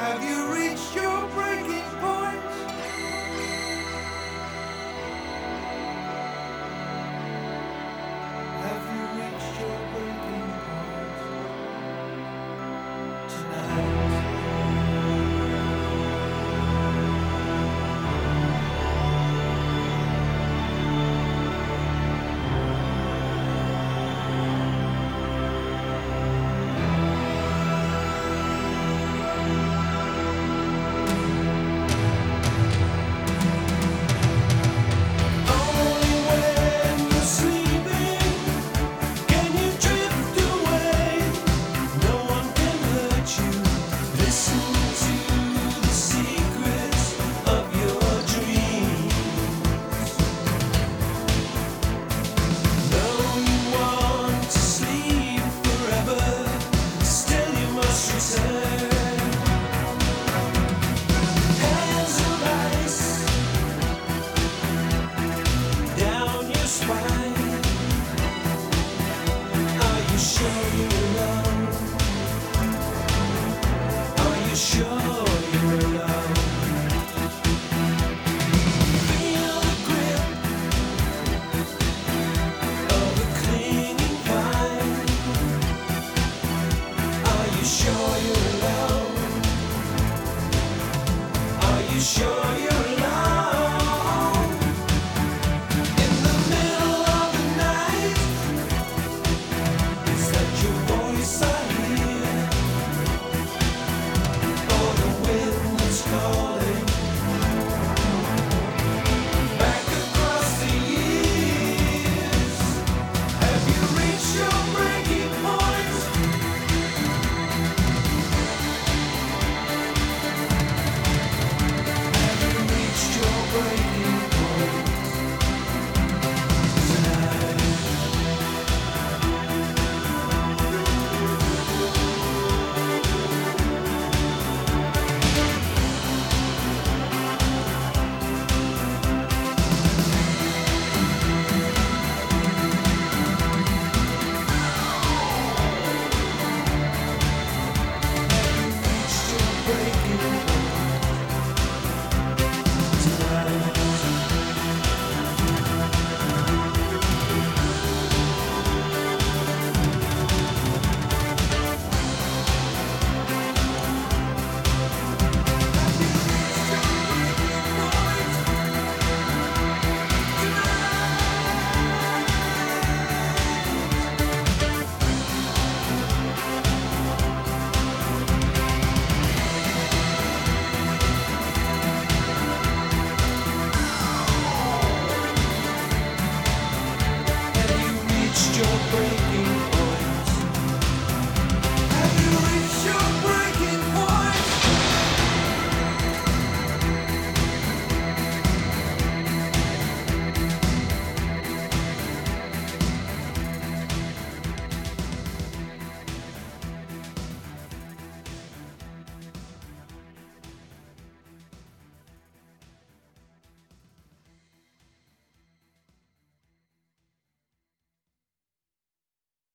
Have you reached your breaking point? Have you reached your breaking point tonight? Only when you're sleeping can you drift away. No one can hurt you. Listen to the secrets of your dreams. Though you want to sleep forever, still you must return. Hands of ice down your spine. Are you sure you're alone? Are you sure you're alone? Feel the grip of a clinging vine. Are you sure you're alone? Are you sure?